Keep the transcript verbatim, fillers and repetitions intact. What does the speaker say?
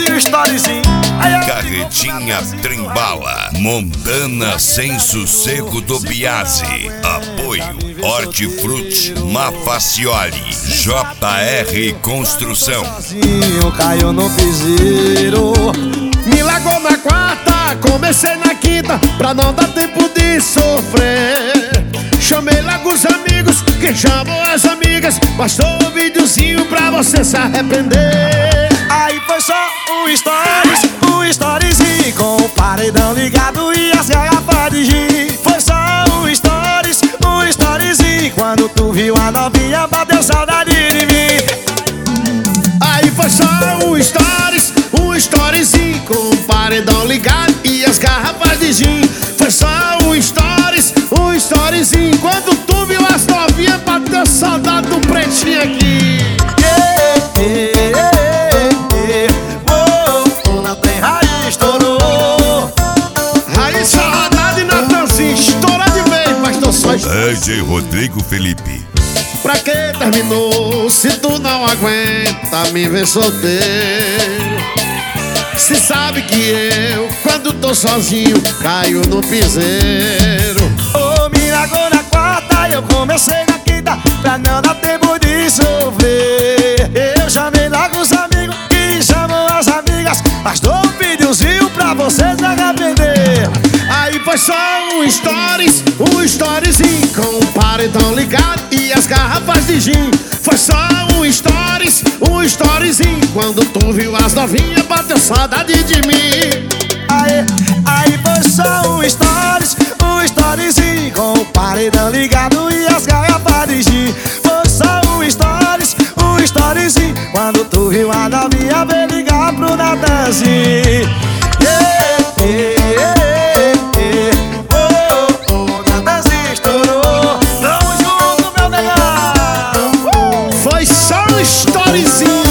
de storyzinho. Carretinha Trembala, Montana Sem Sossego do Biase. Apoio Hortifruti Mafacioli, J R Construção. Caiu no piseiro, me largou na quarta, comecei na quinta, pra não dar tempo de sofrer. Chamei logo os amigos, que chamou as amigas, bastou um videozinho pra você se arrepender. Aí foi só um stories, um storyzinho, com o paredão ligado e as garrafas de gin. Foi só um stories, um storyzinho, quando tu viu a novinha bateu saudade de mim. Aí foi só um stories, um storyzinho, com o paredão ligado e as garrafas de gin. Foi só um stories, um storyzinho, quando tu viu as novinhas bateu saudade do pretinho aqui. Yeah, yeah, yeah. Oh, oh, na tem raiz estourou. Raiz saudade e Natanzinho estoura de vez, mas tô só D J Rodrigo Felipe. Pra que terminou se tu não aguenta me ver solteiro? Se sabe que eu, quando tô sozinho, caio no piseiro. Ô, me largou na quarta, eu comecei na quinta, pra não dar tempo de sofrer. Eu chamei logo os amigos, que chamam as amigas, mas dou um videozinho pra vocês se arrepender. Aí foi só um stories, um storyzinho, com o paredão ligado e as garrafas de gin. Foi só um stories, um storyzinho, quando tu viu as novinhas bateu saudade de mim. Aí, aí foi só um stories, um storyzinho, com o paredão ligado e as garrafas de gin. Foi só um stories, um storyzinho, quando tu viu a novinha veio ligar pro Natanzinho. Yeah, yeah, yeah. Storyzinho.